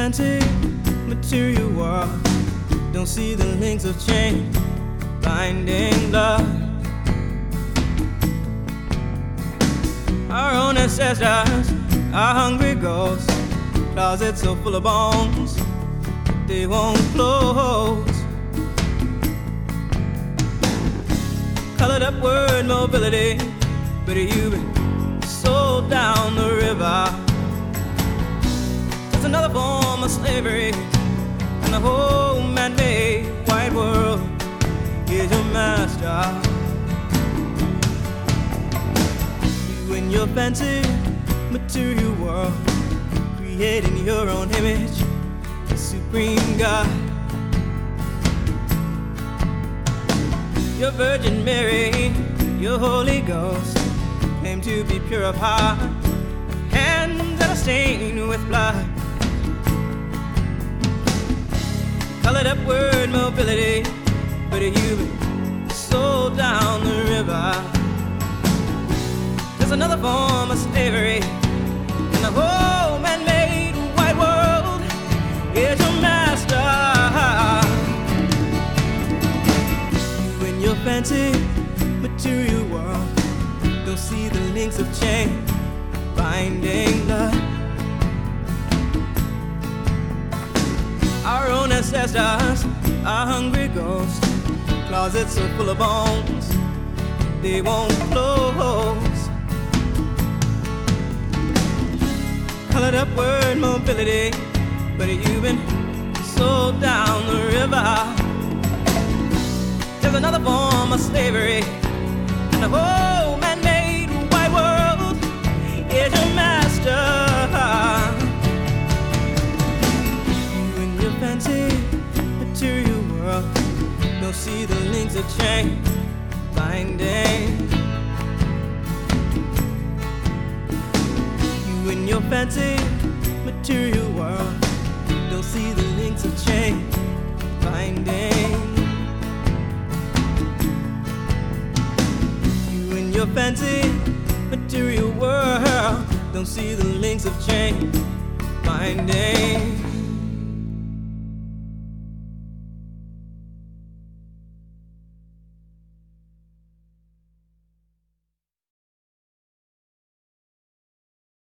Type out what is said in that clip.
fancy material world, don't see the links of chain binding love. Our own ancestors are hungry ghosts, closets so full of bones they won't close. Colored up word mobility, but you've been sold down the river. There's another form of slavery, and the whole man-made white world is your master. You and your fancy material world, creating your own image, the supreme God. Your Virgin Mary, your Holy Ghost, claim to be pure of heart, hands that are stained with blood. Colored up word mobility, but you've been sold down the river. There's another form of slavery, and the whole man-made white world is your master. You and your fancy material world don't see the links of chain binding love. Our own ancestors are hungry ghosts, closets are full of bones they won't close. Colored up word mobility, but you've been sold down the river. There's another form of slavery, and the whole man-made white world is your master. You and your fancy material world don't see the links of chain binding. You and your fancy material world don't see the links of chain binding. Your fancy material world don't see the links of chain binding.